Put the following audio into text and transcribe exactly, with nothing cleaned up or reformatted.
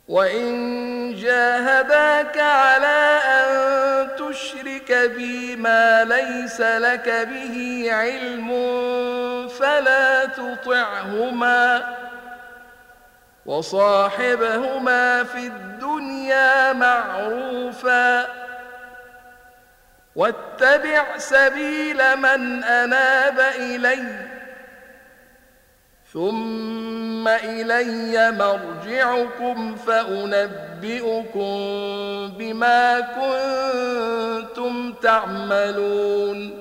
وإن جاهداك على أن تشرك بي ما ليس لك به علم فلا تطعهما وصاحبهما في الدنيا معروفا واتبع سبيل من أناب إلي ثم إلي مرجعكم فأنبئكم بما كنتم تعملون